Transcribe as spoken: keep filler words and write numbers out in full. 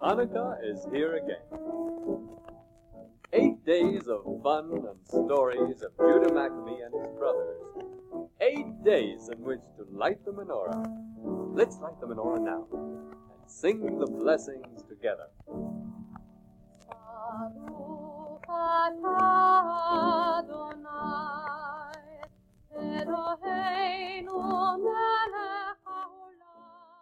Hanukkah is here again. Eight days of fun and stories of Judah Maccabee and his brothers. Eight days in which to light the menorah. Let's light the menorah now and sing the blessings together. Baruch atah